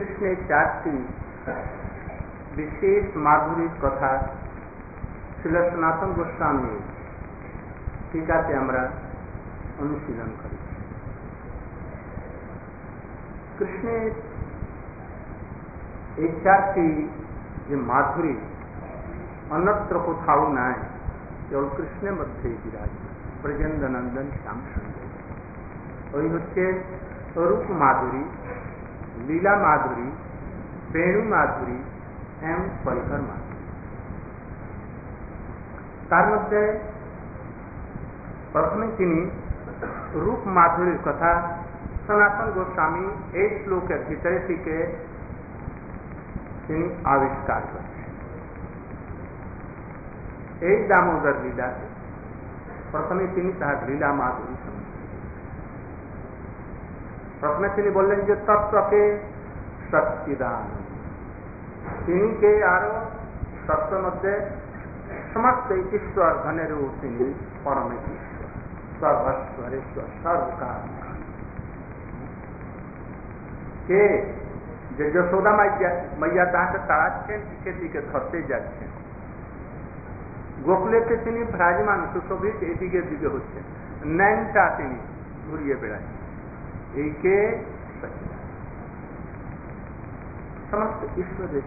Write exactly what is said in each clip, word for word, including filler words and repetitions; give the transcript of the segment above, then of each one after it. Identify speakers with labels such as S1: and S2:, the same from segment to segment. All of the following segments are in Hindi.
S1: কৃষ্ণের চারটি বিশেষ মাধুরীর কথা শ্রীল সনাতন গোস্বামী টিকাতে আমরা অনুশীলন করি। কৃষ্ণের এই চারটি যে মাধুরী অন্যত্র কোথাও নাই, কেবল কৃষ্ণের মধ্যেই বিরাজমান। ব্রজেন্দ্র নন্দন শ্যাম সুন্দর, ওই হচ্ছে রূপ মাধুরী, লীলা মাধুরী, বেণু মাধুরী এবং পরিকর মাধুরী। তার মধ্যে প্রথমে তিনি রূপ মাধুরীর কথা সনাতন গোস্বামী এই শ্লোকের ভিতরে থেকে তিনি আবিষ্কার করেছেন। এই দামোদর লীলা প্রথমে তিনি তাহার লীলা মাধুরী সম্বন্ধে প্রথমে তিনি বললেন যে তত্ত্বকে সচ্চিদান, তিনি কে আরো তত্ত্বের মধ্যে সমস্ত ঈশ্বর ঘনেরও তিনি পরমেশ্বর, সর্বশ্বরেশ্বর, সর্বকার কে যে যশোদা মাইয়া তাকে তাড়াচ্ছেন, পিছে দিকে ধরতে যাচ্ছেন। গোকুলেতে তিনি বিরাজমান সুশোভিত এদিকে দিকে হচ্ছেন, ন্যাংটা তিনি ঘুরিয়ে বেড়াচ্ছেন। এই কে সমস্ত ঈশ্বরের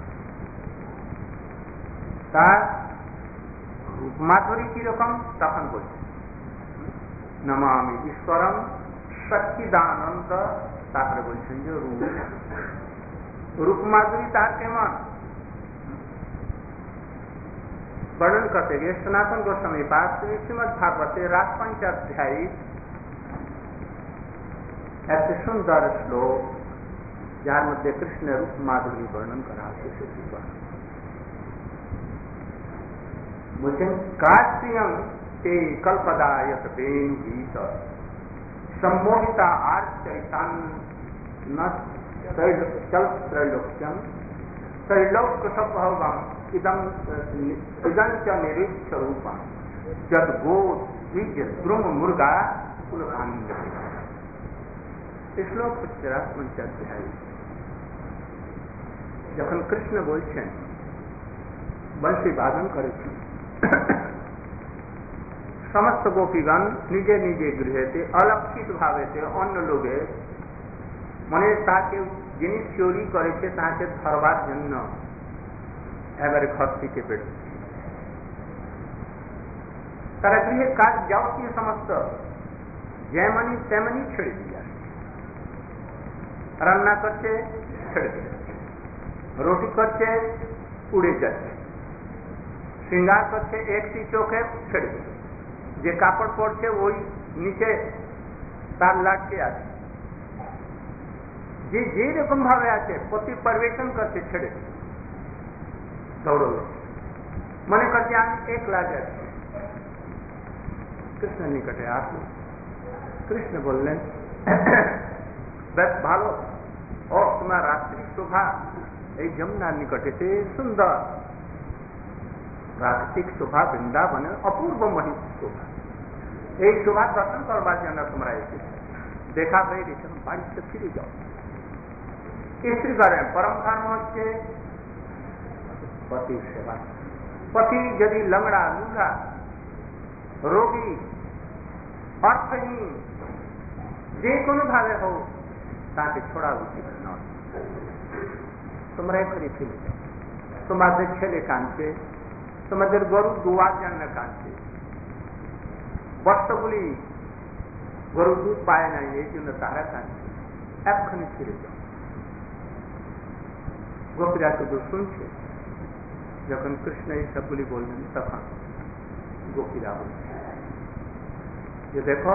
S1: তার মাধুরী কিরকম তখন বলছেন নমামি ঈশ্বরম সচ্চিদানন্দ। তারপরে বলছেন যে রূপ রূপ মাধুরী তার কেমন वर्णन करते गए। सनातन गोस्वामी पास श्रीमद भागवते रास पंचाध्यायी ऐसे सुंदर श्लोक जार मध्य कृष्ण रूप माधुरी वर्णन करा मुझे काश्यम ते कल्पदायक वेणु गीत सम्मोहिता आर्चैतान चल त्रैलोक्यम त्रैलोक्य स्वभावम इदं इदं च निरीक्ष रूपम जद गो द्विज द्रुम मुर्गा कुलकांड। श्लोक पचास पंचाध्याय যখন কৃষ্ণ বলছেন বংশী বাদন করেছেন, সমস্ত গোপীগণ নিজে নিজে গৃহেতে অলক্ষিত ভাবেতে অন্য লোকে মনে তাকে যিনি চুরি করেছে তাকে ধরবার জন্য এবারে ঘর থেকে বেরোচ্ছে। তারা গৃহের কাজ যাবতীয় সমস্ত যেমনি তেমনি ছেড়ে দিয়ে আসছে। রান্না করছে ছেড়ে দিয়ে আসছে, রুটি করছে উড়ে যাচ্ছে, শৃঙ্গার করছে একটি চোখে ছেড়ে দিয়ে, যে কাপড় পরছে ওই নিচে তার লাটকে আছে, যে যে রকম ভাবে আছে প্রতি পরিবেশন করছে ছেড়ে দৌড় মনে করছে আমি একলা যাচ্ছি। কৃষ্ণ নিকটে আসলো, কৃষ্ণ বললেন বেশ ভালো, ও তোমার রাত্রি শোভা এই যমুনার নিকটে সে সুন্দর প্রাকৃতিক শোভা, বৃন্দাবনের অপূর্ব মহিত শোভা, এই শোভা দর্শন করবার জন্য তোমরা এসেছে। দেখা হয়ে গেছে, বাড়িতে ফিরে যাও। স্ত্রী করেন পরম ধর্ম হচ্ছে পতির সেবা। পতি যদি লংড়া, লুলা, রোগী, অর্থহীন যে কোনো ভাবে হোক তাকে ছোড়া উচিত নয়। তোমরা এখনই ফিরে যাও। তোমাদের ছেলে কাঁদছে, তোমাদের গরু দুয়ার জন্য কাঁদছে, বস্ত্রগুলি গরু দুধ পায় নাই এই জন্য তারা কাঁদছে, এক্ষুনি ফিরে যাও। গোপীরা শুধু শুনছে। যখন কৃষ্ণ এই সবগুলি বললেন তখন গোপীরা বলছে যে দেখো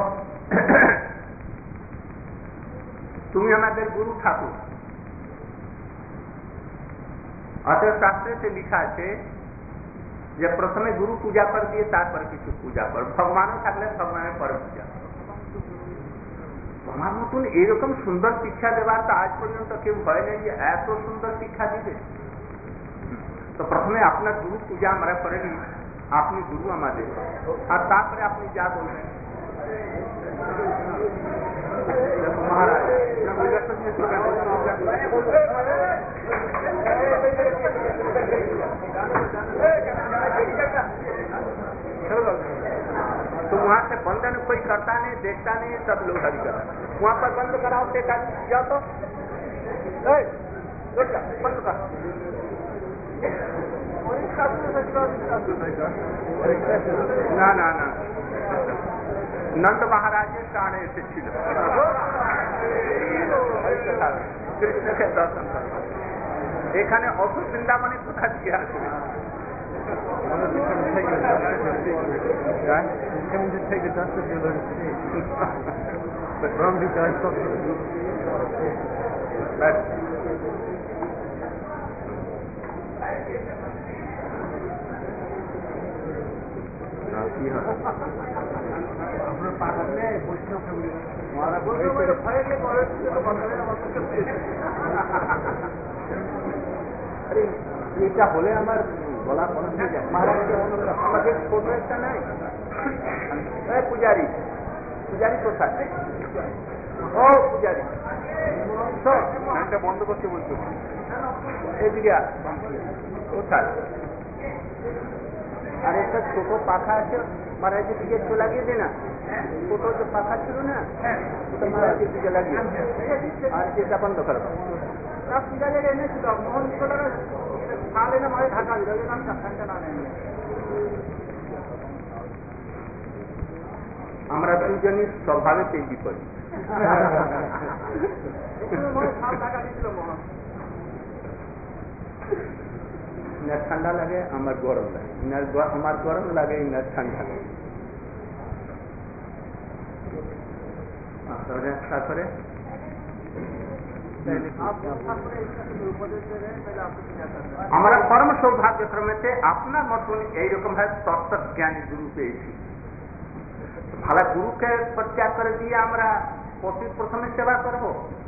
S1: তুমি আমাদের গুরু ঠাকুর, অতএব শাস্ত্রে লিখা আছে যে প্রথমে গুরু পূজা কর দিয়ে তারপর কিছু পূজা কর, ভগবানও থাকলে ভগবানের পরে পূজা কর। তোমার মতন এইরকম সুন্দর শিক্ষা দেবার তো আজ পর্যন্ত কেউ হয় নাই যে এত সুন্দর শিক্ষা দিবে। তো প্রথমে আপনার গুরু পূজা আমরা করে নি, আপনি গুরু আমাদের, আর তারপরে আপনি যা বলবেন। महाराज तो वहां से बंधन कोई करता नहीं, देखता नहीं, सब लोग हरी करता। वहां पर बंद कराओ, देखा जाओ तो बंद कर। ना ना ना नंद महाराज प्राण से छिड़ কৃষ্ণকে দর্শন করবে। এখানে অত বৃন্দাবনে কোথা দিয়ে আসবে? এটা হলে আমার গলা বন্ধ হয়ে যায়। মহারাজকে আমাদের ছোট একটা নাই পূজারি, পূজারি কোথায়? ও পূজারি এটা বন্ধ করতে বলছো, এদিকে কোথায়? আর একটা ছোট পাখা আছে, মহারাজের দিকে একটু লাগিয়ে দে না। ছোট যে পাখা ছিল না ওটা মহারাজের দিকে লাগিয়ে, আর যেটা বন্ধ করবো। পূজারি এনেছিল মোহন খালে না মারে ঢাকা দিল, না আমরা দুজনই স্বভাবে তেজি করি। ইনার ঠান্ডা লাগে, আমার গরম লাগে, ইনার আমার গরম লাগে, ইনার ঠান্ডা লাগে। তারপরে আমরা পরম সৌভাগ্যক্রমেতে আপনার মতন এইরকম ভাবে তত্ত্ব জ্ঞানী গুরু পেয়েছি। ভালো গুরুকে পরিত্যাগ করে দিয়ে আমরা প্রতি প্রথমে সেবা করব?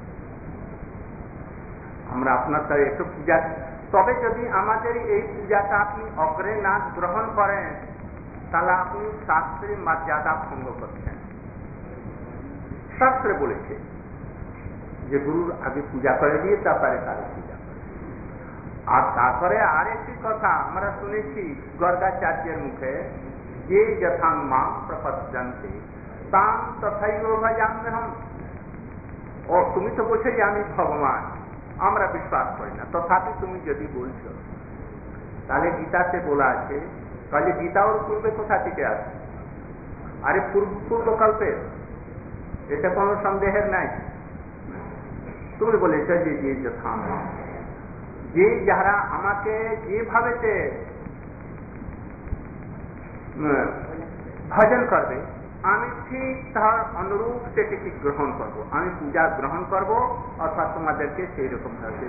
S1: আমরা আপনার তার একটু পূজা, তবে যদি আমাদের এই পূজাটা আপনি অগ্রে না গ্রহণ করেন তাহলে আপনি শাস্ত্রের মর্যাদা ভঙ্গ করছেন। শাস্ত্রে বলেছে যে গুরুর আগে পূজা করে দিয়ে তারপরে তার পূজা করে। আর তারপরে আরেকটি কথা আমরা শুনেছি গর্গাচার্যের মুখে, যে যথাং মাং প্রপদ্যন্তে তাং তথৈব ভজাম্যহম। ও তুমি তো বলছো যে আমি ভগবান, আমরা বিশ্বাস করি না, তথাপি তুমি যদি বলছো, তাহলে গীতাতে বলা আছে, তাহলে গীতা ওর পূর্বে কোথা থেকে আছে? আরে পূর্বকল্পের, এটা কোনো সন্দেহের নাই। তুমি বলেছ যে যে যথাং মাং, যে যারা আমাকে যেভাবে ভজন করবে আমি ঠিক তার অনুরূপ সেটিকে গ্রহণ করব, আমি পূজা গ্রহণ করব, অর্থাৎ তোমাদেরকে সেই রকম ভাবে।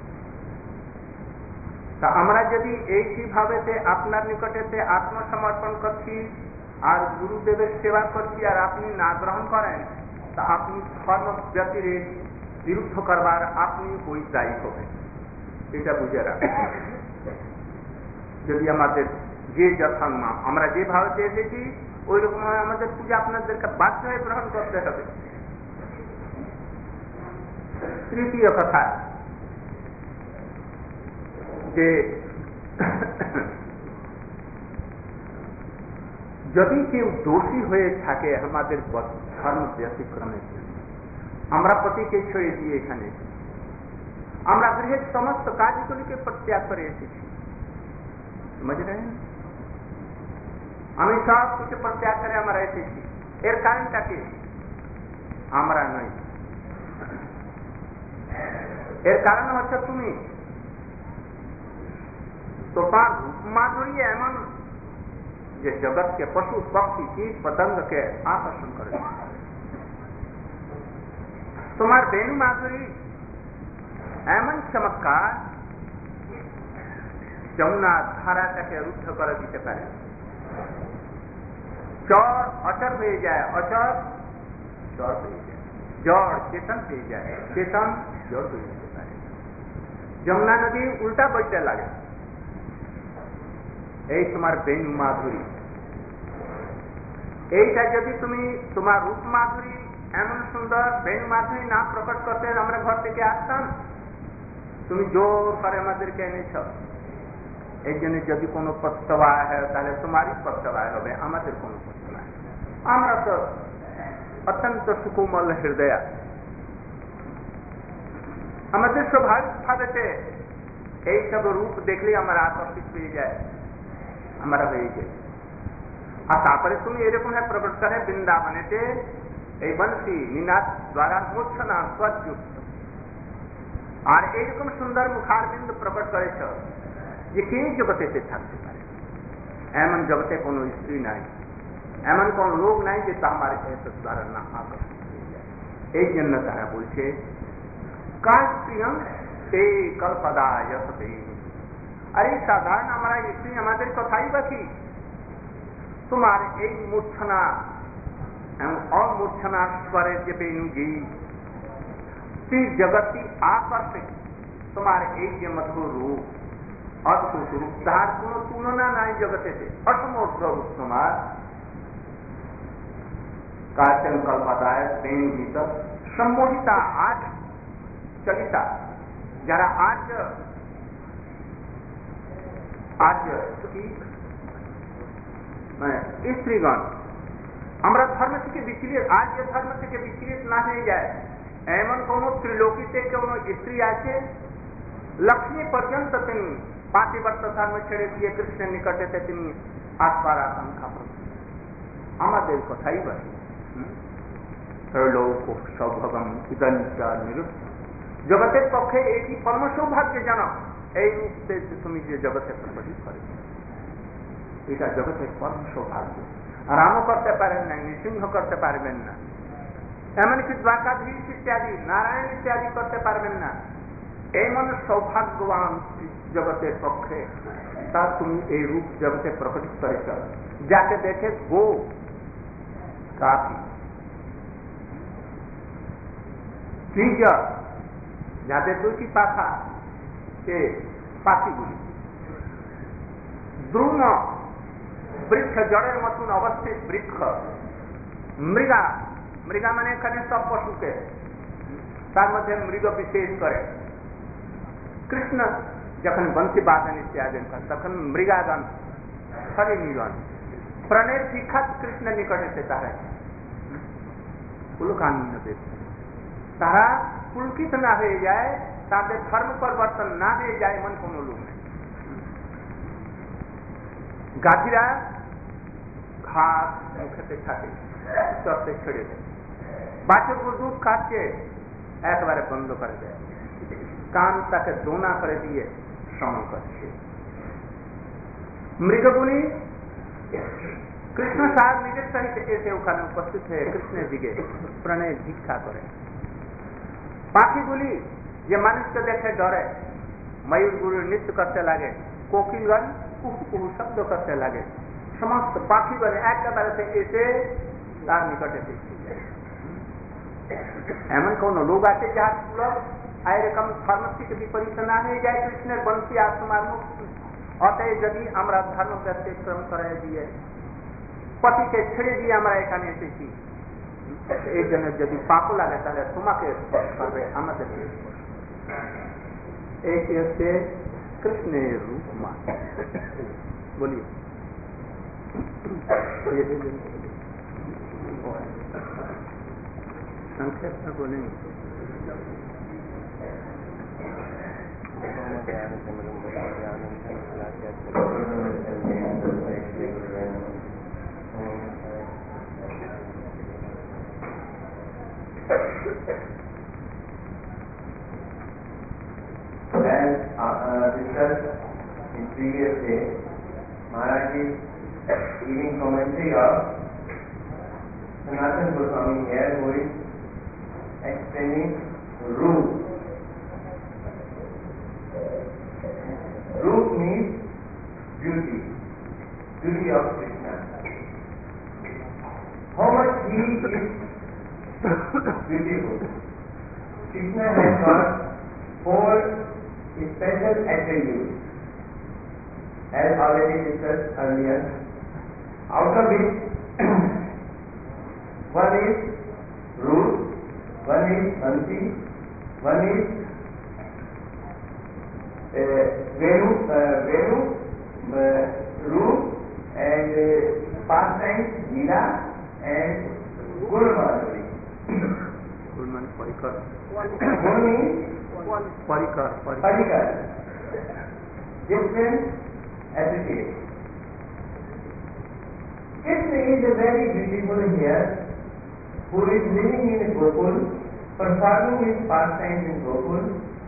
S1: তা আমরা যদি এইভাবে আপনার নিকটেতে আত্মসমর্পণ করছি আর গুরুদেবের সেবা করছি আর আপনি না গ্রহণ করেন, তা আপনি ধর্ম জাতির বিরুদ্ধ করবার আপনি ওই দায়ী হবেন, এটা বুঝে রাখবেন। যদি আমাদের যে যথাং মাং, আমরা যে ভারতে এসেছি ওই রকম আমাদের পূজা আপনাদেরকে বাধ্য হয়ে গ্রহণ করতে হবে। তৃতীয় কথা, যে যদি কেউ দোষী হয়ে থাকে আমাদের ধর্ম ব্যতিক্রমের জন্য, আমরা প্রতীকে ছড়িয়ে দিয়ে এখানে আমরা গৃহের সমস্ত কাজগুলিকে প্রত্যাগ করে এসেছি, বুঝে নেন? আমি সব কিছু প্রত্যাগ করে আমরা এসেছি। এর কারণটা কি? আমরা নই। এর কারণ হচ্ছে তুমি। তোমার রূপমাধুরী এমন যে জগৎকে পশু পক্ষী কীট পতঙ্গকে আকর্ষণ করে। তোমার বেণু মাধুরী এমন চমৎকার যমুনা ধারাটাকে রুদ্ধ করে দিতে পারে। চর অচর হয়ে যায়, অচর চর হয়ে যায়, জড় চেতন হয়ে যায়, চেতন জড় হয়ে যেতে পারে। যমুনা নদী উল্টা বইতে লাগে। এই তোমার বেণু মাধুরী, এইটা যদি তুমি তোমার রূপ মাধুরী এমন সুন্দর বেণু মাধুরী নাম প্রকট করতে আমরা ঘর থেকে আসতাম, তুমি জোর করে আমাদেরকে এনেছ। এই জন্য যদি কোনো প্রত্যবায় হয় তাহলে তোমারই প্রত্যবায় হবে, আমাদের কোনো প্রত্যবায়। আমরা তো অত্যন্ত সুকুমল হৃদয়, আমাদের স্বাভাবিক ভাবেতে এইসব রূপ দেখলেই আমরা আকর্ষিত হয়ে যায়, আমরা হয়ে যাই। আর তারপরে তুমি এরকম ভাবে প্রকট করে বৃন্দাবনেতে এই বংশী নিনাদ দ্বারা মূর্ছনা স্বযুক্ত, আর এইরকম সুন্দর মুখারবিন্দ প্রকট করেছ যে কে জগতেতে থাকতে পারে। এমন জগতে কোনো স্ত্রী নাই, এমন কোন লোক নাই যে তার এত দ্বারা না আকর্ষিত হয়ে যায়। এই জন্য তারা বলছে কাজ প্রিয়ম তে কল্পদায় হতে। আরে সাধারণ আমরা স্ত্রী আমাদের কথাই বাকি, তোমার এই মূর্ছনা এবং অমূর্ছনা স্বরের যে বেণুজি সেই জগৎটি আকর্ষিত, তোমার এই যে মধুর রূপ, অদ্ভুত রূপ, তার কোন তুলনা নাই জগতেতে, অসমর্থ রূপ তোমার। কাচন কল্পদায় বেণুজিত সম্মোহিতা আজ চলিতা, যারা আজ আজ কি মানে স্ত্রীগণ আমরা ধর্ম থেকে বিচলিত, আজ যে ধর্ম থেকে বিচলিত না হয়ে যায় এমন কোন ত্রিলোকীতে কোন স্ত্রী আছে? লক্ষ্মী পর্যন্ত তিনি পাতিবর্ত ধর্ম ছেড়ে দিয়ে কৃষ্ণের নিকটেতে তিনি আসবার আকাঙ্ক্ষা করছেন। আমাদের কথাই বলে লোক সৌভগম ইদঞ্চা নিরুদ্ধ, জগতের পক্ষে এটি পরম সৌভাগ্যজনক এই মুহূর্তে তুমি যে জগতে প্রকটিত করেছ, এটা জগতের পরম সৌভাগ্য। রামও করতে পারেন না, নৃসিংহ করতে পারবেন না, এমনকি দ্বারকাধীশ ইত্যাদি নারায়ণ ইত্যাদি করতে পারবেন না। এমন সৌভাগ্যবান জগতের পক্ষে তা তুমি এই রূপ জগতে প্রকটিত করেছ, যাকে দেখে গো কাফি ত্রিজ, যাদের দুটি পাখা সে পাখিগুলি, দ্রুম বৃক্ষ জড়ের মতন অবস্থিত বৃক্ষ, মৃগা, মৃগা মানে এখানে সব পশুকে, তার মধ্যে মৃগ বিশেষ করে কৃষ্ণ যখন বংশী বাদন ইত্যাদি তখন মৃগাগণ হরিণীগণ প্রাণের শিক্ষা কৃষ্ণ নিকটেতে তারা পুলকানন্দ দেব, তারা পুলকিত না হয়ে যায়, তাদের ধর্ম পরিবর্তন না হয়ে যায় এমন কোন লোক নেই। গাভীরা ঘাস খেতে থাকে, চড়তে ছেড়ে দেয়, বাচ্চাগুলো দুধ খাচ্ছে একেবারে বন্ধ করে দেয়, কান তাকে দোনা করে দিয়ে শ্রমণ করছে। মৃগগুলি কৃষ্ণ সাহেব নিজের সহিত এসে ওখানে উপস্থিত হয়ে কৃষ্ণের দিকে প্রাণের ভিক্ষা করে। পাখিগুলি যে মানুষকে দেখে ডরে, ময়ূরগুলির নৃত্য করতে লাগে, কোকিলগণ কুহু কুহু শব্দ করতে লাগে, সমস্ত পাখিগণ একেবারে এসে তার নিকটে দেখতে যায়। এমন কোন লোক আছে যার লোক এরকম ধর্ম থেকে বিপরীত না হয়ে যায় কৃষ্ণের বংশী আত্মার মুক্তি। অতএব যদি আমরা ধর্ম ব্যতিক্রম করে দিয়ে পতিকে ছেড়ে দিয়ে আমরা এখানে এসেছি, এই জন্য যদি পাপ লাগে তাহলে তোমাকে স্পর্শ করবে, আমাদেরকে এই হচ্ছে কৃষ্ণের রূপ মা। বলিए संक्षेप में बोलेंगे।
S2: As uh, discussed in previous day, Maharaj is giving commentary of Sanatana Goswami here, who is explaining Roop. Roop means beauty, beauty of Krishna. How much he is beautiful. Krishna has got four special attributes, as already discussed earlier. Out of it, one is Roop, is Bansi, one is uh, Venu, uh, Venu, uh, Roop, and uh, pastime Leela and Gurmadhuri.
S1: Gurman Parikar.
S2: Gur means
S1: Parikar.
S2: Parikar. Different associates. Krishna is a very beautiful here who is living in Gokul, performing his pastimes in Gokul.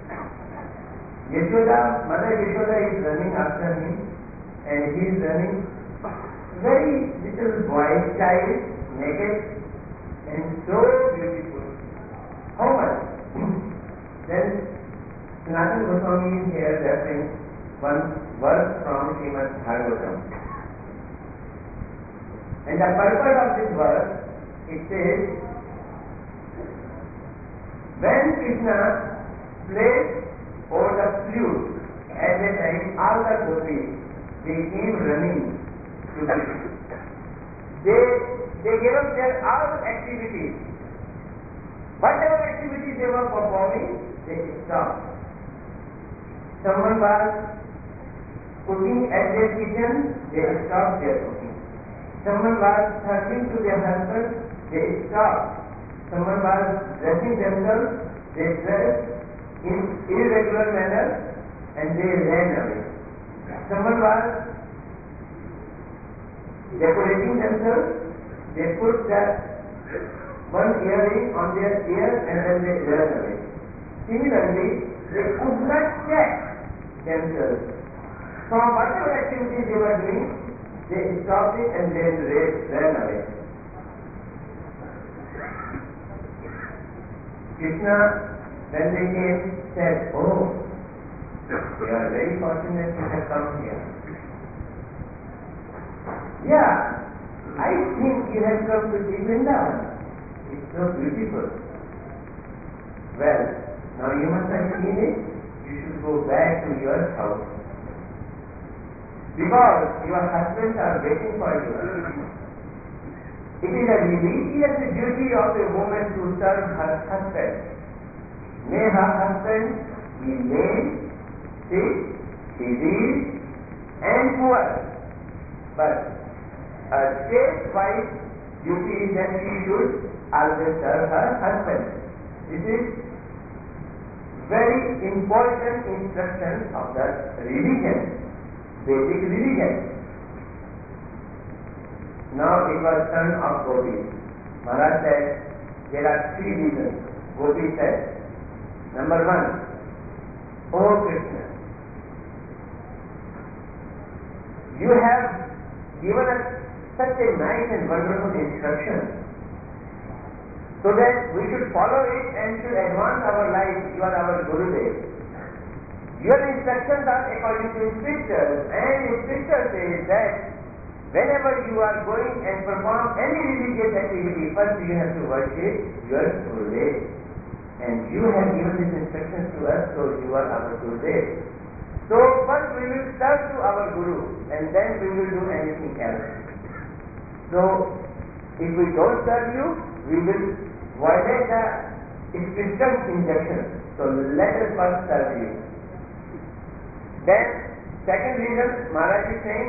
S2: Yashoda, Mother Yashoda is running after him, and he is running very little boy child, naked and so beautiful. How much? Then Sanatana Goswami is here referring one verse from Srimad Bhagavatam. And the purpose of this verse, it says, when Krishna played over the flute, at that time all the gopis, they came running to Krishna. They, they gave up their all activities. Whatever activities they were performing, they stopped. Someone was cooking at their kitchen, they stopped their cooking. Someone was talking to their husband, they stopped. Someone was dressing themselves, they dressed in irregular manner and they ran away. Someone was decorating themselves, they put that one earring on their ear and then they ran away. Similarly, they could not check themselves. From whatever activities they were doing, they stopped it and then ran away. Krishna, when they came, said, "Oh, you are very fortunate to have come here. Yeah, I think you have come to see Vrindavan. It's so beautiful. Well, now you must have seen it. You should go back to your house. Because your husbands are waiting for you. It is a religious duty of a woman to serve her husband. May her husband be lame, sick, diseased, and poor. But a chaste wife duty is that she should always serve her husband. This is very important instruction of the religion. Vedic religion. Now it was turn of Gopi. Maharaj said there are three reasons. Gopi said, number one, O Krishna, you have given us such a nice and wonderful instruction so that we should follow it and should advance our life. You are our Gurudev. Your instructions are according to scriptures, and scripture says that whenever you are going and perform any religious activity, first you have to worship your Gurudev. And you have given these instructions to us, so you are our Gurudev. So first we will serve to our Guru, and then we will do anything else. So if we don't serve you, we will violate the scripture injunctions. So let us first serve you. Then, second reason, Maharaj is saying,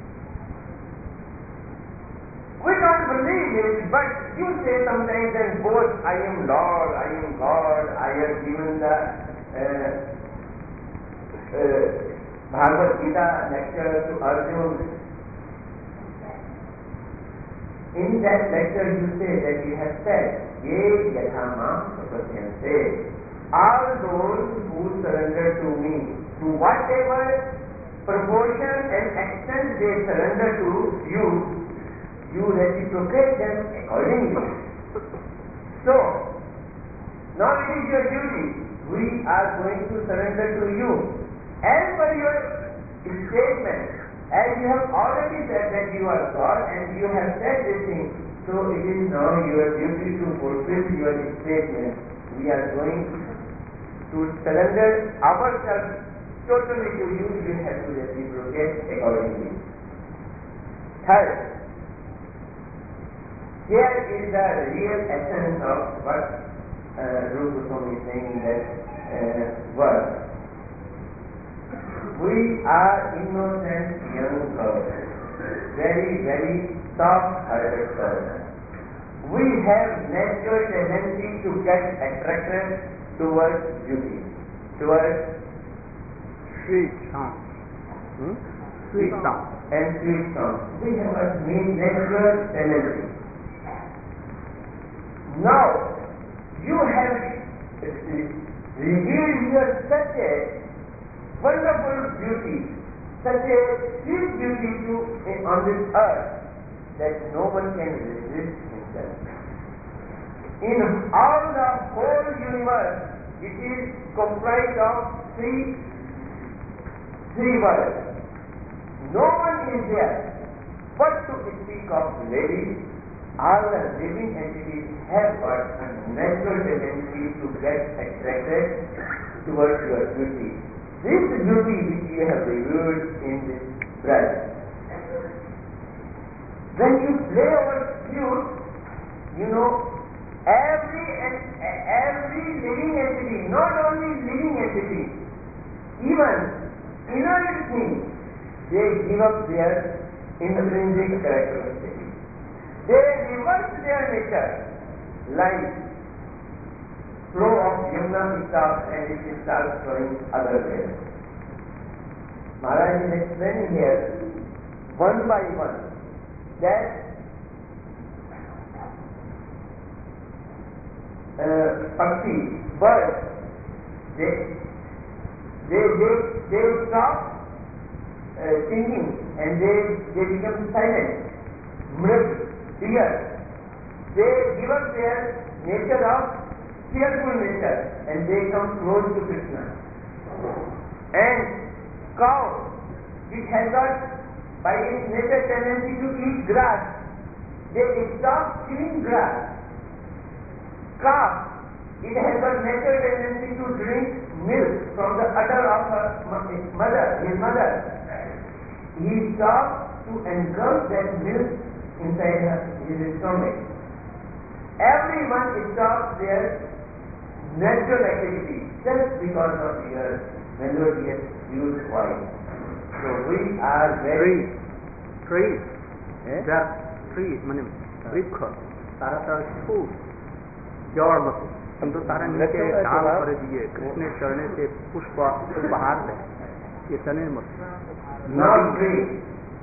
S2: we don't believe it, but you say sometimes and both, I am Lord, I am God, I have given the uh, uh, Bhagavad Gita lecture to Arjuna. In that lecture you say that you have said, Ye Yathama Sapasyanse, all those who surrender to me, to whatever proportion and extent they surrender to you, you reciprocate them accordingly. So, now it is your duty. We are going to surrender to you. As per your statement, as you have already said that you are God and you have said this thing, so it is now your duty to fulfill your statement. We are going to surrender ourselves totally to you, you have to reciprocate accordingly. Third, here is the real essence of what uh, Rupa Goswami is saying in that uh, verse, we are innocent young girls, very, very soft-hearted girls. We have natural tendency to get attracted towards beauty, towards
S1: sweet sound, hmm? sweet sound,
S2: and sweet sound. We have a natural tendency. Now, you have revealed here such a wonderful beauty, such a sweet beauty to, on this earth that no one can resist himself. In all the whole universe, it is comprised of three, three worlds. No one is there but to speak of ladies. All the living entities have got a natural tendency to get attracted towards your beauty. This beauty which you have revealed in this breath. When you play over flute, you know, every and every living entity, not only living entity, even inert things, they give up their intrinsic characteristics. They reverse their nature, like flow of Yamuna stops and it starts flowing other way. Maharaj is explaining here, one by one, that uh, Pakshi, birds, they, they, they, they stop uh, singing and they, they become silent. Mrit, deer, they give up their nature of fearful nature and they come close to Krishna. And cow, it has got by its nature tendency to eat grass, they stop chewing grass. Calf, it has got natural tendency to drink milk from the udder of her mother, his mother. He stops to engulf that milk inside her, his stomach. Everyone stops their natural activity just because of your melodious flute voice. So we are very
S1: trees, trees, the trees, माने वृक्ष, तारा तारा फूल, जड़ मत, किंतु तारा नीचे डाल कर दिए, कृष्ण चढ़ने से पुष्प बाहर है, ये चने मत.
S2: Not trees.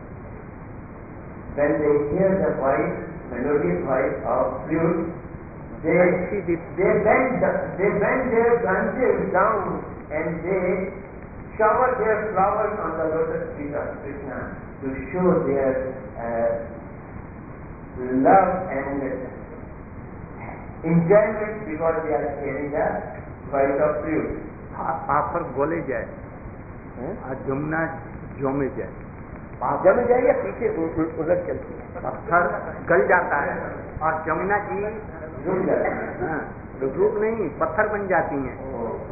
S2: When they hear the voice, melodious voice of flute, they they bend they bend their branches down and they shower their flowers on the lotus feet of Krishna to show their uh, love and enjoyment because they are hearing the voice of flute.
S1: पाथर गले जाए और जमुना जमे जाए,
S2: जम जाए या पीछे उलट चलती है.
S1: पत्थर गल जाता है और जमुना जी
S2: डूब जाती है.
S1: डूब नहीं, पत्थर बन जाती हैं.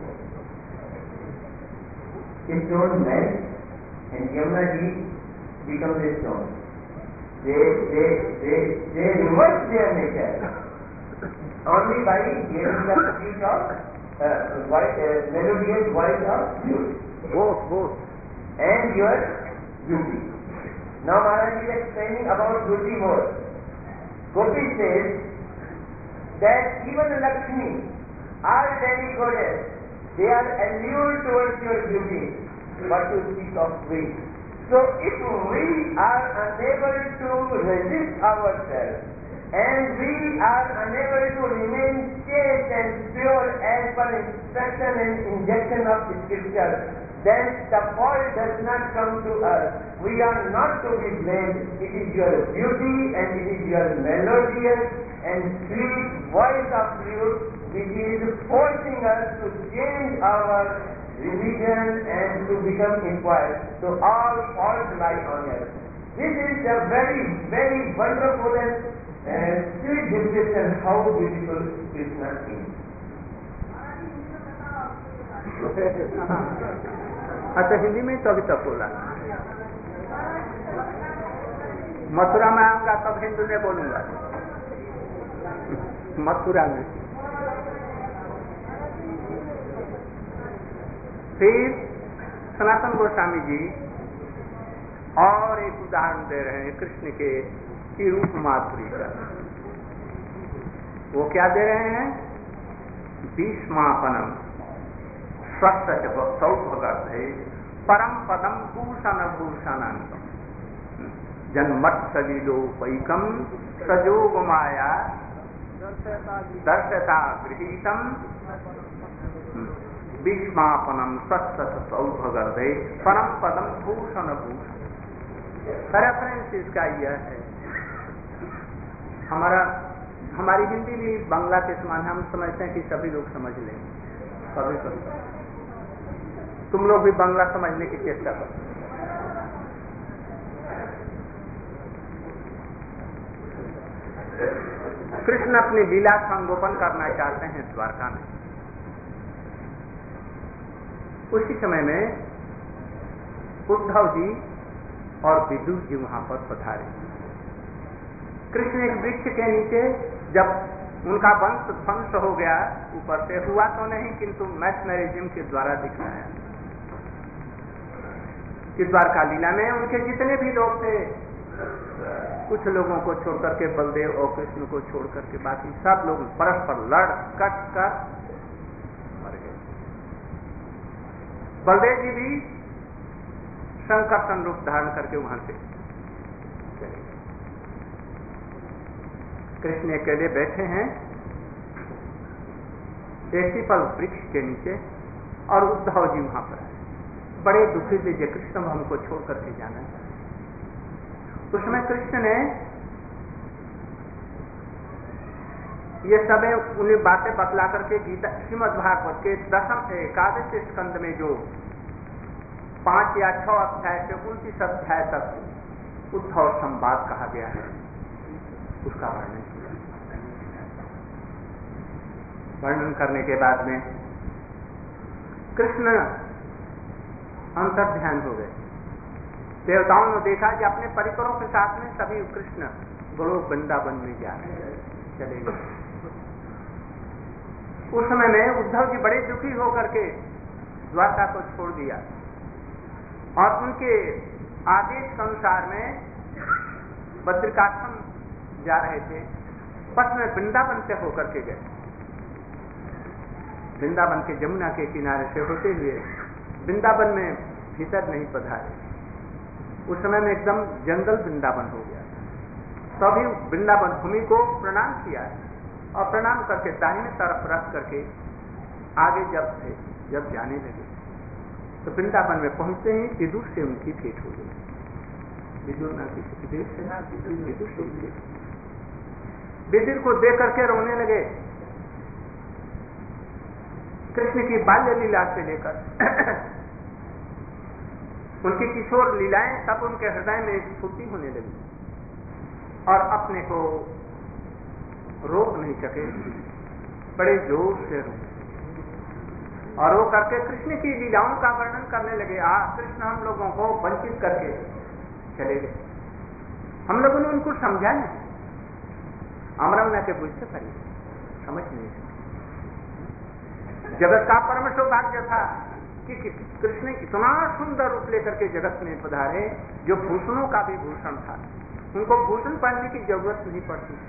S2: Stone melt and Yamuna ji becomes a stone. They they they they reverse their nature only by hearing the speech of uh, voice, uh, melodious voice of flute.
S1: Both both
S2: and your beauty. Now Maharaj is explaining about beauty more. Gopi says that even Lakshmi, our demigoddess, they are allured towards your beauty, but to speak of we. So if we are unable to resist ourselves and we are unable to remain chaste and pure as per instruction and injection of scripture, then the fault does not come to us. We are not to be blamed. It is your beauty and it is your melodious and sweet voice of flute which is forcing us to change our religion and to become inquired. So all faults lie on us. This is a very, very wonderful and uh, sweet description how beautiful Krishna is.
S1: अच्छा, हिंदी में तो अभी तक बोला. मथुरा में आऊंगा तब हिंदी में बोलूंगा. मथुरा में फिर सनातन गोस्वामी जी और एक उदाहरण दे रहे हैं कृष्ण के की रूप माधुरी का। वो क्या दे रहे हैं? भीष्मापनम स्वस्थ सौभगत है परम पदम भूषण भूषणांतम जन्मत सलीलोपैकम सजोग माया दर्शता गृहीतम भीष्मापनम स्वस्थ सौभगत है परम पदम भूषण भूषण। रेफरेंस इसका यह है। हमारा हमारी हिंदी भी बांग्ला के समान हम समझते हैं कि सभी लोग समझ लेंगे, सभी समझ। तुम लोग भी बांग्ला समझने की चेष्टा करो। कृष्ण अपनी लीला संगोपन करना चाहते हैं द्वारका में। उसी समय में उद्धव जी और विदुर जी वहां पर पधारे। कृष्ण एक वृक्ष के नीचे, जब उनका वंश ध्वंस हो गया, ऊपर से हुआ तो नहीं किंतु मैथमेरिज्म के द्वारा दिखाया कि द्वारका लीला में उनके जितने भी लोग थे, कुछ लोगों को छोड़ करके बलदेव और कृष्ण को छोड़ करके बाकी सब लोग परस्पर लड़ कट कर मर गए। बलदेव जी भी संकर्षण रूप धारण करके वहां से चले गए। कृष्ण अकेले बैठे हैं एक पीपल वृक्ष के नीचे और उद्धव जी वहां पर आए, बड़े दुखी थे जो कृष्ण हमको छोड़ करके जाना है। उस समय कृष्ण ने ये सब उन्हें बातें बतला करके गीता श्रीमद् भागवत के दसम एकादश स्कंद में जो पांच या छह अध्याय से उनतीस अध्याय तक उद्धव संवाद कहा गया है, उसका वर्णन किया। वर्णन करने के बाद में कृष्ण अंतर्ध्यान हो गए। देवताओं ने देखा कि अपने परिकरों के साथ में सभी कृष्ण गोलोक वृंदावन में जा रहे हैं, चले गए। उस समय में उद्धव जी बड़े दुखी होकर के द्वारका को छोड़ दिया और उनके आदेश के अनुसार में बद्रिकाश्रम जा रहे थे। पथ में वृंदावन से होकर के गए। वृंदावन के जमुना के किनारे से होते हुए वृंदावन में भीतर नहीं पधारे। उस समय में एकदम जंगल वृंदावन हो गया। तभी वृंदावन भूमि को प्रणाम किया और प्रणाम करके दाहिने तरफ रख करके आगे जब थे जब जाने लगे तो वृंदावन में पहुंचते ही विदुर से उनकी भेंट हो गई। विदुर ना की विदुर से विदुर को देख करके रोने लगे। कृष्ण की बाल्य लीला से लेकर उनकी किशोर लीलाएं सब उनके हृदय में स्फूर्ति होने लगी और अपने को रोक नहीं सके, बड़े जोर से रोए और वो करके कृष्ण की लीलाओं का वर्णन करने लगे। आ कृष्ण हम लोगों को वंचित करके चले गए, हम लोगों ने उनको समझा नहीं, अमरवना के बुझते पड़े, समझ नहीं सके। जगत का परम सौभाग्य था कि कृष्ण इतना सुंदर रूप लेकर के जगत में पधारे जो भूषणों का भी भूषण था। उनको भूषण पहनने की जरूरत नहीं पड़ती।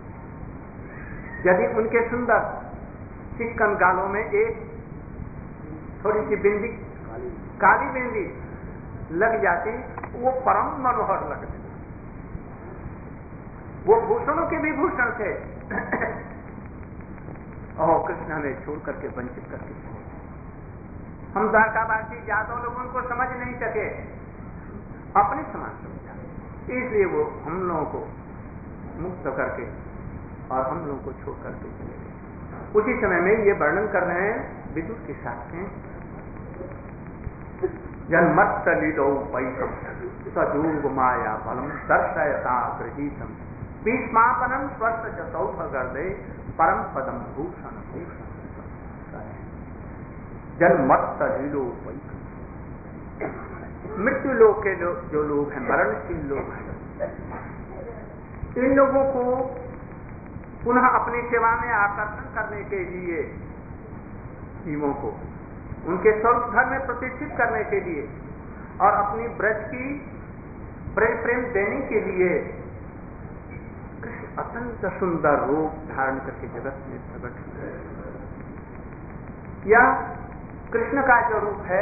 S1: यदि उनके सुंदर चिक्कन गालों में एक थोड़ी सी बिंदी काली बिंदी लग जाती, वो परम मनोहर लगते। वो भूषणों के भी भूषण थे और कृष्ण हमें छोड़ करके वंचित करके चले। हम द्वारकावासी यादव लोग उनको समझ नहीं सके, अपने समान समझा, इसलिए वो हम लोगों को मुक्त करके और हम लोगों को छोड़ करके चले गए। उसी समय में ये वर्णन कर रहे हैं विदुर के साथ में जन्मत सलिलो पैसम सजूग माया बलम दर्शयता गृहीतम भीष्मापनम स्वस्थ चौथ गर्दे परम पदम भूषण भूषण जन्मत सलिलो पैसम। मृत्यु लोक के लो, जो लोग हैं, मरणशील लोग हैं, इन लोगों को पुनः अपनी सेवा में आकर्षण करने के लिए जीवों को उनके स्वरूप धर्म में प्रतिष्ठित करने के लिए और अपनी ब्रज की प्रेम प्रेम देने के लिए कृष्ण अत्यंत सुंदर रूप धारण करके जगत में प्रकट हुए। यह कृष्ण का जो रूप है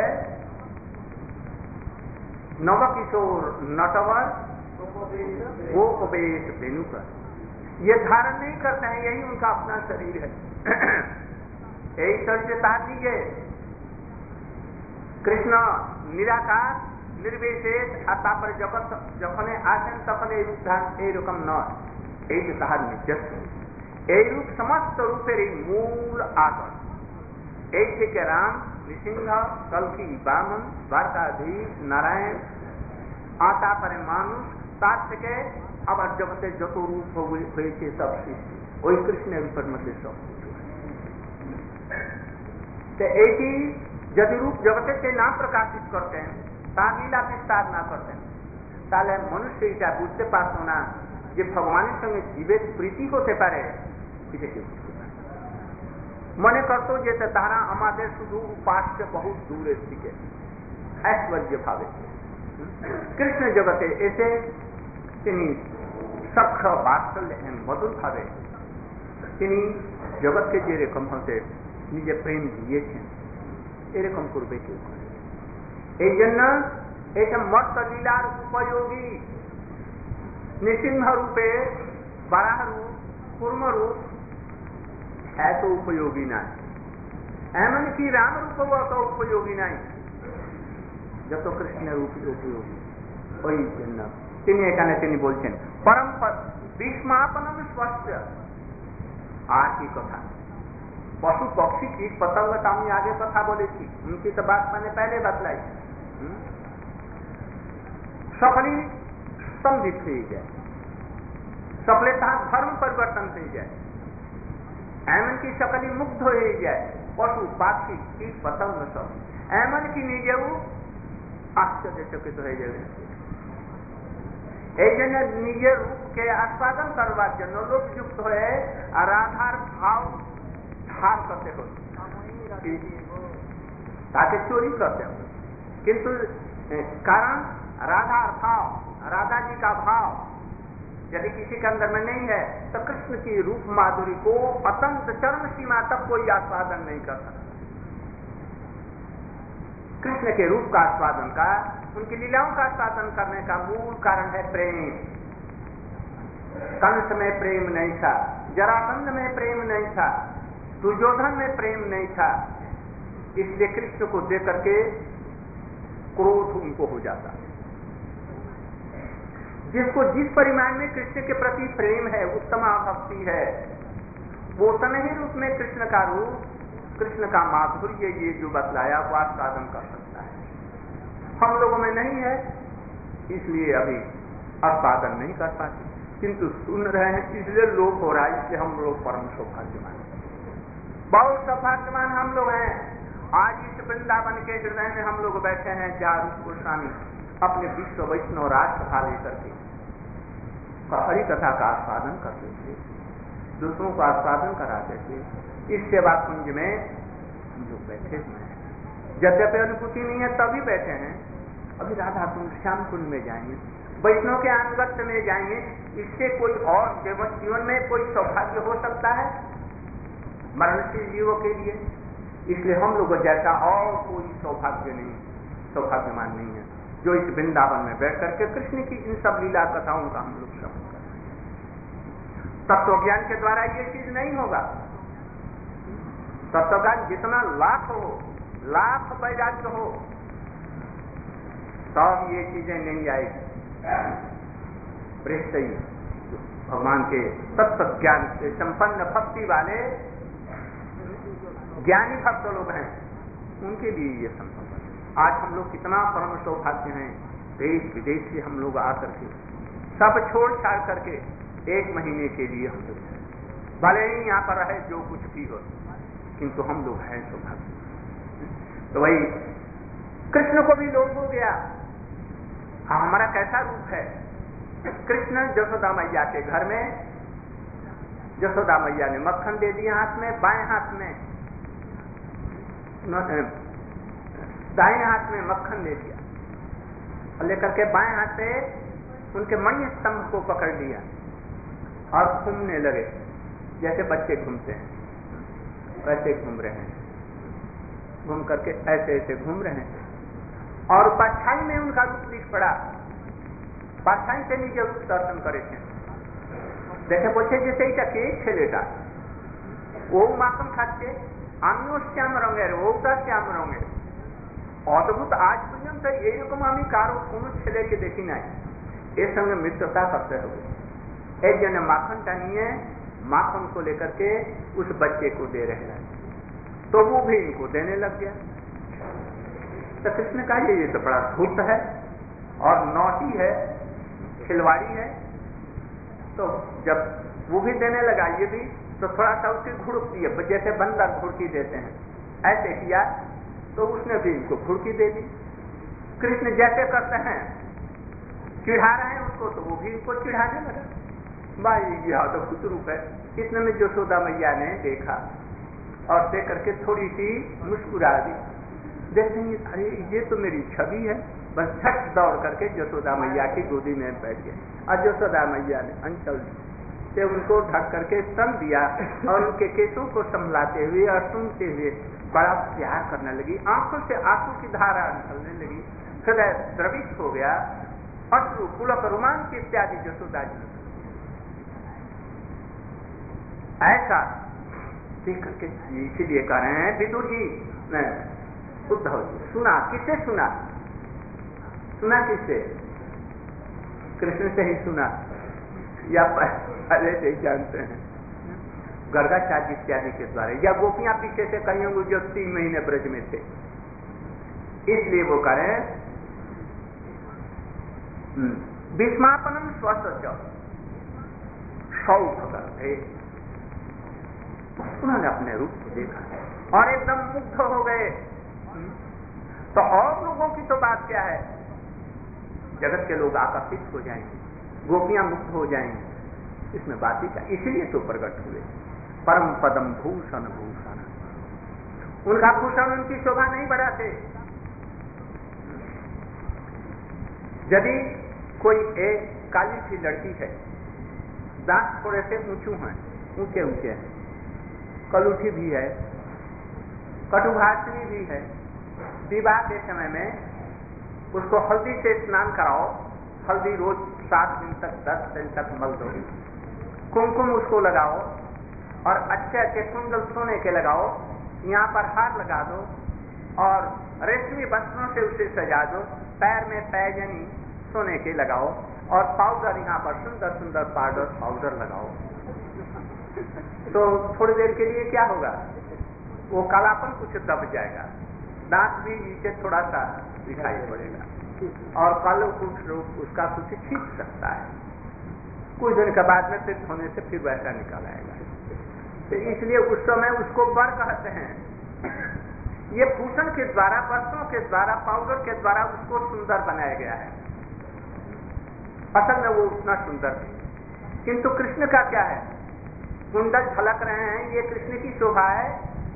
S1: नवकिशोर नटवर गोपवेश वेणुकर, ये धारण नहीं करते हैं, यही उनका अपना शरीर है। यही शरीर ताकि कृष्ण निराकार निर्विशेष आता पर जगत जखने आसन तखने रूप धारण ए रकम न এই তাহার নিজস্ব এই রূপ সমস্ত রূপের মূল আদর। এই থেকে রাম নৃসিংহ কলকি বামন দ্বারকাধীশ নারায়ণ আতা পরে মানুষ তার থেকে আবার জগতের যত রূপ হয়েছে সব সৃষ্টি ওই কৃষ্ণের রূপের মধ্যে সব কিছু। এইটি যদি রূপ জগতের যে না প্রকাশিত করতেন তার লীলা বিস্তার না করতেন তাহলে মনুষ্য এটা বুঝতে পারত না যে ভগবানের সঙ্গে জীবের প্রীতি হতে পারে। এটা কেউ বুঝতে পারে মনে করত যে তারা আমাদের শুধু উপাস্য বহু দূরের দিকে ঐশ্বর্য ভাবে। কৃষ্ণ জগতে এসে তিনি সখ্য বাৎসল্য মধুর ভাবে তিনি জগৎকে যেরকম হতে নিজে প্রেম দিয়েছেন এরকম করবে কেউ করে। এই জন্য এটা মর্ত লীলার উপযোগী নৃসিংহ রূপে বারাহ রূপ কূর্ম রূপ এত উপযোগী নাই, এমনকি রাম রূপও অত উপযোগী নাই যত কৃষ্ণের রূপ উপযোগী। ওই জন্য তিনি এখানে তিনি বলছেন परम भीष्मापनम स्वस्थ। आज की कथा पशु पक्षी कीट पतंग का हम आगे कथा बोली थी, उनकी तो बात मैंने पहले बतलाई। सफली संदिग्ध થઈ જાય, સફળતા ધર્મ પરિવર્તન થઈ જાય, એમનકી સકલી મુગ્ધ હોઈ જાય, પશુ પાક્ષી કીટ પતંગ सब એમનકી নিজেও આશ્ચર્યચકિત হয়ে যাবে। এই জন্য নিজের রূপকে আস্বাদন করবার জন্য লোকযুক্ত হয়ে রাধার ভাব ধার করতে হবে, তাকে চोरी करते হবে। किंतु कारण राधार भाव, राधा जी का भाव यदि किसी के अंदर में नहीं है तो कृष्ण की रूप माधुरी को अत्यंत चरम सीमा तक कोई आस्वादन नहीं कर सकता। कृष्ण के रूप का आस्वादन का, उनकी लीलाओं का आस्वादन करने का मूल कारण है प्रेम। कंस में प्रेम नहीं था, जरासंध में प्रेम नहीं था, दुर्योधन में प्रेम नहीं था, इसलिए कृष्ण को देख करके क्रोध उनको हो जाता। जिसको जिस परिमाण में कृष्ण के प्रति प्रेम है, उत्तम भक्ति है, वो उतने ही रूप में कृष्ण का रूप, कृष्ण का माधुर्य ये जो बतलाया वो आस्वादन कर सकता है। हम लोगों में नहीं है इसलिए अभी आस्वादन नहीं कर पाते, किंतु सुन रहे हैं इसलिए लोग हो रहा है, इसलिए हम लोग परम सौभाग्यमान, बहुत सौभाग्यमान हम लोग हैं। आज इस वृंदावन के हृदय में हम लोग बैठे हैं, चारू गोस्वामी अपने विश्व वैष्णव राजकथा लेकर के हरि कथा का आस्वादन करते थे, दूसरों को आस्वादन कराते थे। इस सेवा कुंज में हम लोग बैठे हुए हैं, यद्यपि अनुभूति नहीं है तभी बैठे हैं। अभी राधा कुंज श्याम कुंज में जाएंगे, वैष्णव के अनुगत्य में जाएंगे, इससे कोई और जीवन में कोई सौभाग्य हो सकता है मरणशील जीवों के लिए? इसलिए हम लोग जैसा और कोई सौभाग्य नहीं, सौभाग्यमान नहीं है जो इस वृंदावन में बैठ करके कृष्ण की इन सब लीला कथाओं का हम लोग श्रवण करें। तत्व ज्ञान के द्वारा ये चीज नहीं होगा। तत्व ज्ञान जितना लाख हो, लाख वैराग्य हो, तब ये चीजें नहीं आएगी। पृष्ठ भगवान के तत्व ज्ञान से संपन्न भक्ति वाले ज्ञानी भक्त लोग हैं, उनके लिए ये संभव है। आज हम लोग कितना परम सौभाग्य हैं, देश विदेश से हम लोग आकर के सब छोड़ छाड़ करके एक महीने के लिए हम लोग भले ही यहाँ पर रहे जो कुछ भी हो, किंतु हम लोग हैं सौभाग्य। तो वही कृष्ण को भी लोभ हो गया, हमारा कैसा रूप है। कृष्ण यशोदा मैया के घर में, यशोदा मैया ने मक्खन दे दिया हाथ में, बाएं हाथ में दाएं हाथ में मक्खन ले लिया और लेकर के बाएं हाथ से उनके मणि स्तंभ को पकड़ लिया और घूमने लगे, जैसे बच्चे घूमते हैं वैसे घूम रहे हैं। घूम करके ऐसे ऐसे घूम रहे हैं और परछाई में उनका रूप दिख पड़ा। परछाई से नीचे दर्शन करे थे, देखे बोलছে যে সেইটা কে ছেলেটা, ও মাখন খাচ্ছে, আমিও শ্যাম রঙের, ওটা শ্যাম রঙের। অদ্ভুত, আজ পর্যন্ত এইরকম আমি কারো কোনো ছেলেকে দেখি নাই, এর সঙ্গে মিত্রতা করতে হবে। एक जने माखन टानिए, माखन को लेकर के उस बच्चे को दे रहे हैं, तो वो भी इनको देने लग गया। तो कृष्ण का ये तो बड़ा धूर्त है और नौटी है, खिलवाड़ी है। तो जब वो भी देने लगा ये भी, तो थोड़ा सा उसकी घुड़क दिए, जैसे बंदर घुड़की देते हैं ऐसे किया, तो उसने भी इनको घुड़की दे दी। कृष्ण जैसे करते हैं, चिढ़ा रहे हैं उसको, तो वो भी इनको चिढ़ाने लगा। भाई यह तो खुद रूप है। इतने में यशोदा मैया ने देखा और देख करके थोड़ी सी मुस्कुरा दी, देखते हैं अरे ये तो मेरी छवि है। बस झट दौड़ करके यशोदा मैया की गोदी में बैठ गए और यशोदा मैया ने अंचल से उनको ढक करके स्तन दिया और उनके केसों को संभलाते हुए और सुनते हुए बड़ा प्यार करने लगी। आंखों से आंसू की धारा निकलने लगी, हृदय द्रवित हो गया, अश्रु पुलक रोमांच इत्यादि यशोदा जी ऐसा देख करके। इसीलिए कह रहे हैं विदुर जी, उद्धव जी, सुना किससे सुना? सुना किससे? कृष्ण से ही सुना या पहले से ही जानते हैं? गर्गाचार्य इत्यादि के द्वारा, या गोपियां पीछे से कहीं होंगे जो तीन महीने ब्रज में थे, इसलिए वो कह रहे हैं विस्मापनम स्वस्य सौख करते। उन्होंने अपने रूप को देखा और एकदम मुग्ध हो गए। तो और लोगों की तो बात क्या है, जगत के लोग आकर्षित हो जाएंगे, गोपियां मुक्त हो जाएंगे, इसमें बात ही क्या। इसीलिए तो प्रकट हुए परम पदम भूषण भूषण। उनका भूषण उनकी शोभा नहीं बढ़ाते। यदि कोई एक काली सी लड़की है, दांत थोड़े से ऊंचू हैं, ऊंचे ऊंचे हैं, कलूठी भी है, कटुभाषणी भी है, विवाह के समय में उसको हल्दी से स्नान कराओ, हल्दी रोज सात दिन तक दस दिन तक मल दो, कुमकुम उसको लगाओ और अच्छे अच्छे कुंडल सोने के लगाओ, यहाँ पर हार लगा दो और रेशमी वस्त्रों से उसे सजा दो, पैर में पैजनी सोने के लगाओ और पाउडर यहाँ पर सुंदर सुंदर पाउडर पाउडर लगाओ, तो थोड़ी देर के लिए क्या होगा, वो कालापन कुछ दब जाएगा, दांत भी नीचे थोड़ा सा दिखाई पड़ेगा और कालो कुछ लोग उसका कुछ खींच सकता है। कुछ दिन के बाद में फिर धोने से फिर वैसा निकल आएगा। तो इसलिए उस समय उसको वर कहते हैं। ये भूषण के द्वारा, वस्त्रों के द्वारा, पाउडर के द्वारा उसको सुंदर बनाया गया है। असल में वो उतना सुंदर नहीं। किंतु कृष्ण का क्या है, कुंडल झलक रहे हैं, ये कृष्ण की शोभा है,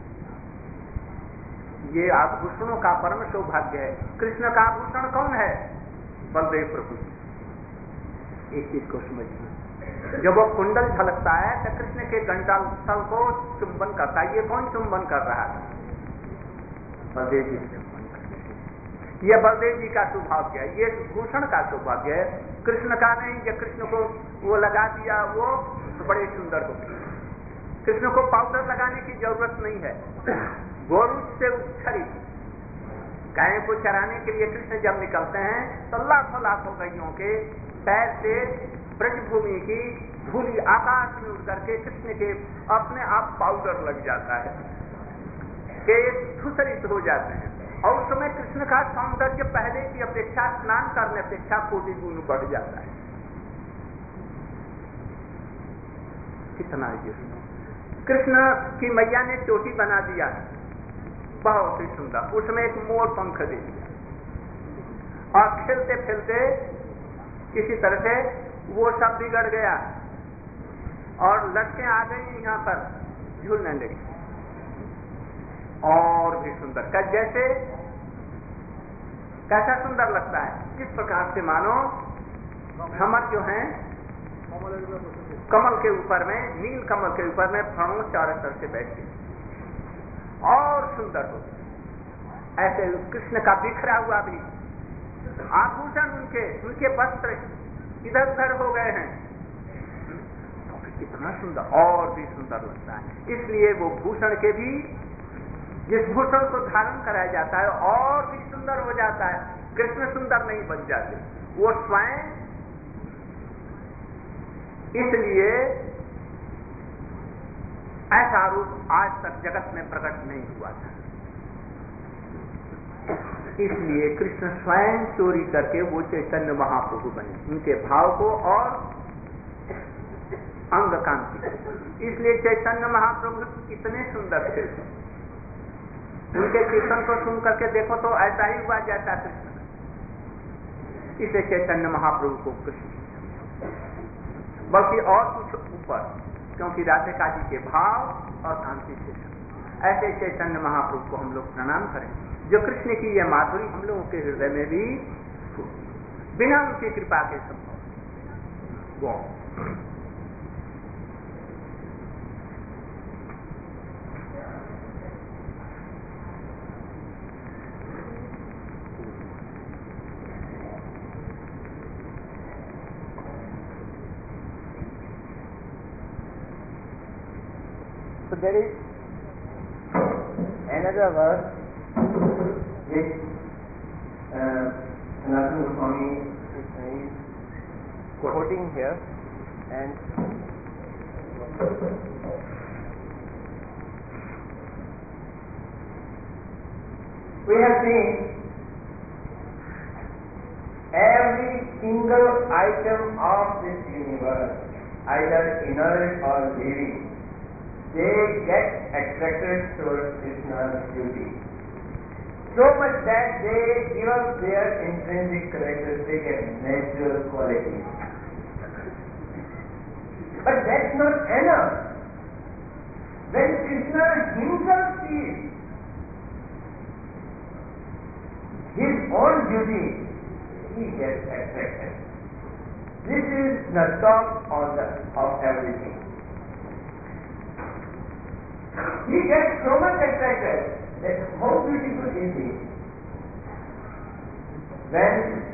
S1: ये आभूषणों का परम सौभाग्य है। कृष्ण का आभूषण कौन है? बलदेव प्रभु। एक चीज को समझिए, जब वो कुंडल झलकता है तो कृष्ण के गंडल स्थल को चुंबन करता है। ये कौन चुंबन कर रहा है? बलदेव जी चुंबन करते हैं। ये बलदेव जी का सौभाग्य है, ये भूषण का सौभाग्य है, कृष्ण का नहीं। ये कृष्ण को वो लगा दिया, वो तो बड़े सुंदर हो गए। कृष्ण को पाउडर लगाने की जरूरत नहीं है। गोरु से उच्छरी गाय को चराने के लिए कृष्ण जब निकलते हैं तो लाखों लाखों गायों के पैर से ब्रजभूमि की धूली आकाश में उड़ करके कृष्ण के अपने आप पाउडर लग जाता है कि धूसरित हो जाते हैं। और उस समय कृष्ण का सौंदर्य पहले की अपेक्षा, स्नान करने अपेक्षा कोटि गुण बढ़ जाता है। कितना ये कृष्ण की मैया ने चोटी बना दिया, बहुत ही सुंदर, उसमें एक मोर पंख दे दिया और खेलते खेलते किसी तरह से वो सब बिगड़ गया और लटके आ गई, यहाँ पर झूलने लगी और भी सुंदर का, जैसे कैसा सुंदर लगता है, किस प्रकार से मानो भ्रमर जो है कमल के ऊपर में, नील कमल के ऊपर में भ्रमर चारों तरफ से बैठे और सुंदर हो। ऐसे कृष्ण का बिखरा हुआ भी आभूषण, उनके उनके वस्त्र इधर उधर हो गए हैं, कितना सुंदर और भी सुंदर लगता है। इसलिए वो भूषण के भी, जिस भूषण को धारण कराया जाता है और भी सुंदर हो जाता है। कृष्ण सुंदर नहीं बन जाते, वो स्वयं, इसलिए ऐसा रूप आज तक जगत में प्रकट नहीं हुआ था। इसलिए कृष्ण स्वयं चोरी करके वो चैतन्य महाप्रभु बने, उनके भाव को और अंग कांति। इसलिए चैतन्य महाप्रभु इतने सुंदर थे, उनके कीर्तन को सुन करके देखो तो ऐसा ही हुआ जाता कृष्ण। इसे चैतन्य महाप्रभु को कृष्ण, बल्कि और कुछ ऊपर, क्योंकि राधिका जी के भाव और कांति से ऐसे चैतन्य महाप्रभु को हम लोग प्रणाम करें, जो कृष्ण की यह माधुरी हम लोगों के हृदय में भी बिना उनकी कृपा के संभव वो।
S2: So there is another verse which uh, Sanatana Goswami is quoting here, and we have seen every single item of this universe, either inert or living, they get attracted towards Krishna's beauty. So much that they give up their intrinsic characteristic and natural qualities. But that's not enough. When Krishna himself sees his own beauty, he gets attracted. This is the top of, the, of everything. He gets so much attracted that how beautiful is he? When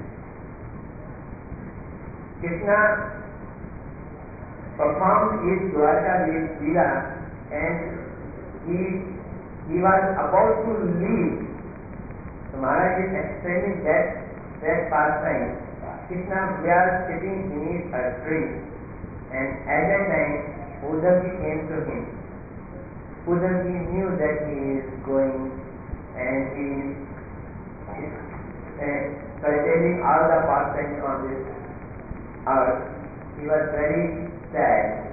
S2: Krishna performed his Dwarka Leela and he, he was about to leave, so Maharaj is explaining that, that pastime. Krishna was sitting beneath a tree, and at that time Uddhavji came to him. Uddhavji knew that he is going and he is uh, curtailing all the pastimes on this earth. He was very sad.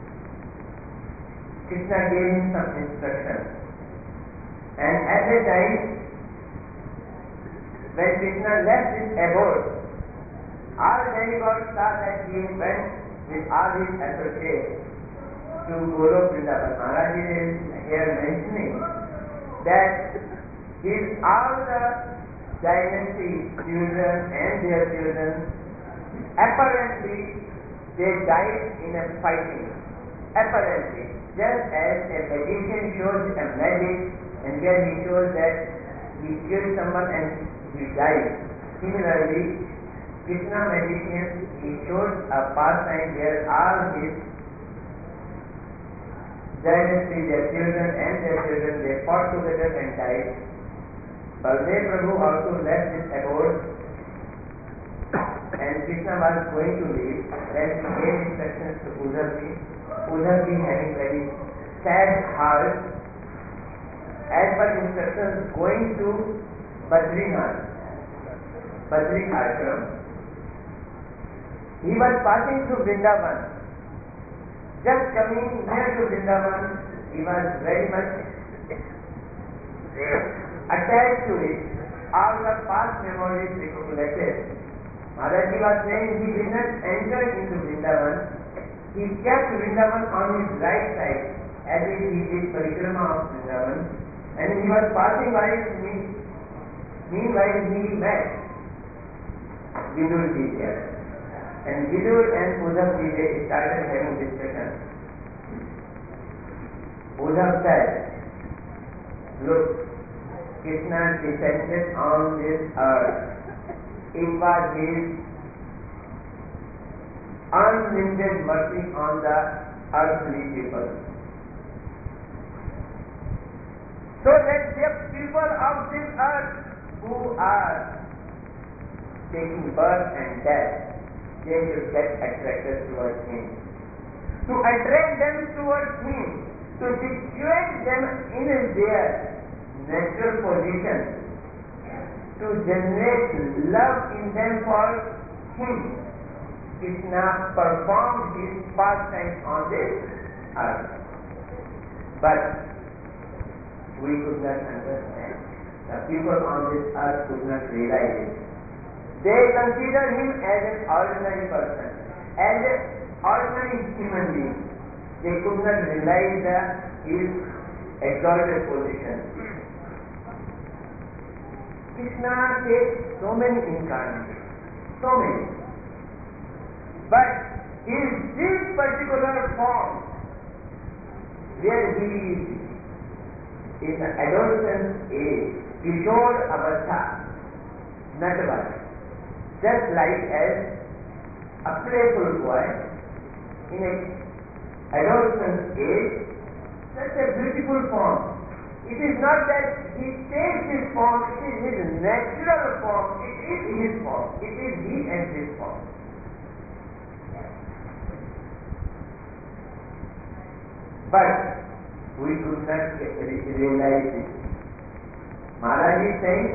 S2: Krishna gave him some instructions, and at that time when Krishna left his abode, all demigods saw that he went with all his associates to Golok Vrindavan. Maharaj is here mentioning that his all the dynasty children and their children, apparently they died in a fighting. Apparently, just as a magician shows a magic and then he shows that he killed someone and he died. Similarly, Krishna magician, he shows a pastime where all his dynasty, their children and their children, they fought together and died. Baldev Prabhu also left his abode and Krishna was going to leave. Then he gave instructions to Uddhavji. Uddhavji having very sad heart, as per instructions going to Badrinath, Badri Ashram. He was passing through Vrindavan. Just coming near to Vrindavan, he was very much attached to it. All the past memories recollected. Maharaji was saying he did not enter into Vrindavan. He kept Vrindavan on his right side as if he did parikrama of Vrindavan. And he was passing by me. meanwhile he met Vidur ji there. And Vidur and Uddhav ji, they started having discussion. Uddhav said, look, Krishna descended on this earth. It was his unlimited mercy on the earthly people. So that the people of this earth who are taking birth and death, they should get attracted towards him. To attract them towards him, to situate them in their natural position, to generate love in them for him, Krishna performed his pastime on this earth. But we could not understand. The people on this earth could not realize it. They consider him as an ordinary person, as an ordinary human being. They could not realize the, his exalted position. Krishna takes so many incarnations, so many. But in this particular form, where he is in the adolescent age, Kishore Avastha, Natavara, just like as a playful boy in an adolescent age, such a beautiful form. It is not that he takes his form, it is his natural form, it is his form, it is he and his form. But we could not realize it. Maharaj is saying,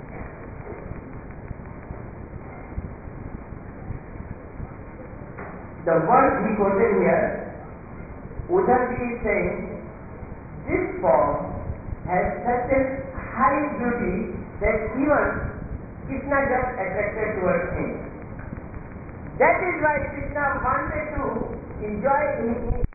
S2: the word he quoted here, Uddhav is saying, this form has such a high beauty that even Krishna got attracted towards him. That is why Krishna wanted to enjoy him.